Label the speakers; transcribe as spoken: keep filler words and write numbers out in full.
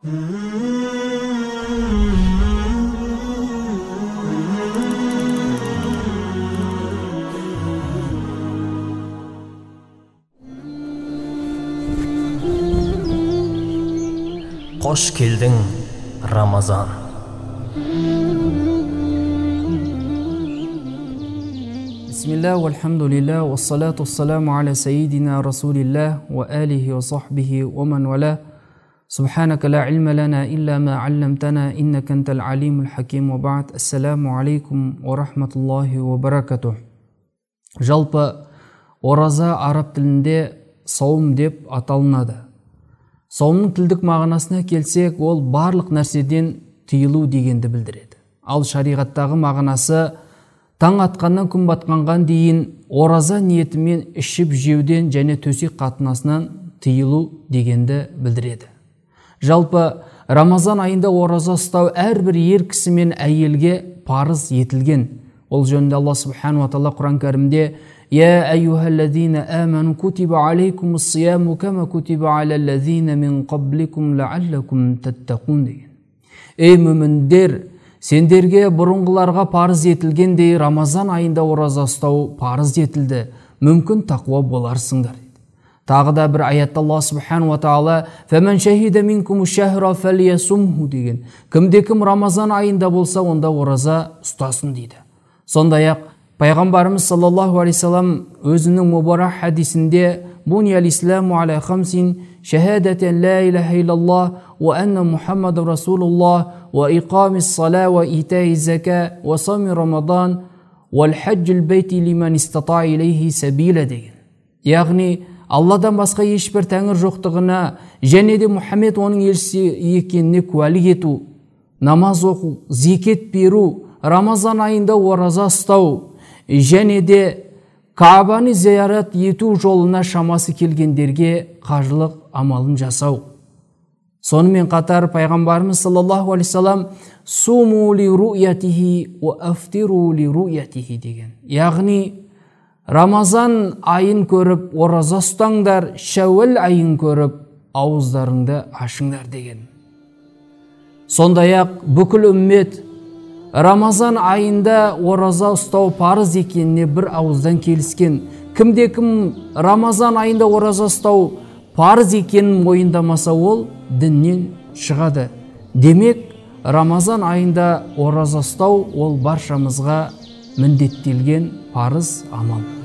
Speaker 1: Қош келдің, Рамазан.
Speaker 2: Бисмилlah, вальхамдулилlah, вассалату вассаламу аля сайидина расулилlah, ва алихи ва сахбихи, ва ман валя. Субханака ла илма лана илля ма алламтана, иннака антал алимул хаким, ва ба'д. Ассаламу алейкум ва рахматуллахи ва баракатух. Жалпы, ораза араб тілінде сауым деп аталынады. Саумның тілдік мағынасына келсек, ол барлық нәрседен тыйылу дегенді білдіреді. Ал шариғаттағы мағынасы таң атқаннан күн батқанға дейін ораза ниетімен ішіп жеуден және төсек қатынасынан тыйылу дегенді білдіреді. Жалпы Рамазан айында ораза ұстау әрбір ер кісі мен әйелге парыз етілген. Ол жөнінде Алла субхану ва тағала Құран кәрімде يا أيها الذين آمنوا كتب عليكم الصيام كما كتب على الذين من قبلكم لعلكم تتقون деген. Ей мүміндер, сендерге бұрынғыларға парыз етілгендей Рамазан айында ораза ұстау парыз етілді, мүмкін тақуа боларсыңдар. Тағы да бір аятта Алла субхану ва тағала فَمَنْ شَهِدَ مِنْكُمُ الشَّهْرَ فَلْيَصُمْهُ деген. Кімде-кім Рамазан айында болса, онда ораза ұстасын дейді. Сондай-ақ Пайғамбарымыз саллаллаху алейхи салам өзінің мубарах хадисінде «Буни ал-исламу аля хамсин, шахадатан ла илаха илlallah, ва анна Мухаммаду Расулуллах, ва иқамис сала, ва итаи зака, ва сами Рамадан, ва al-хаджил бейти лиман истата илейхи сабила» деген. Яғни, Алладан басқа ешбір тәңір жоқтығына, және де Мұхаммед оның елшісі екеніне куәлік ету, намаз оқу, зекет беру, Рамазан айында ораза ұстау, және де Каабаны зиярат ету жолына шамасы келгендерге қажылық амалын жасау. Сонымен қатар Пайғамбарымыз саллаллаху алейхи салам «Суму ли ру'ятихи, ва афтиру ли ру'ятихи» деген. Яғни, Рамазан айын көріп, ораза ұстаңдар, Шәуәл айын көріп, ауыздарыңды ашыңдар деген. Сондай-ақ бүкіл үммет Рамазан айында ораза ұстау парыз екеніне бір ауыздан келіскен. Кімде-кім Рамазан айында ораза ұстау парыз екенін мойындамаса, ол діннен шығады. Демек, Рамазан айында ораза ұстау ол баршамызға міндеттелген парыз амал.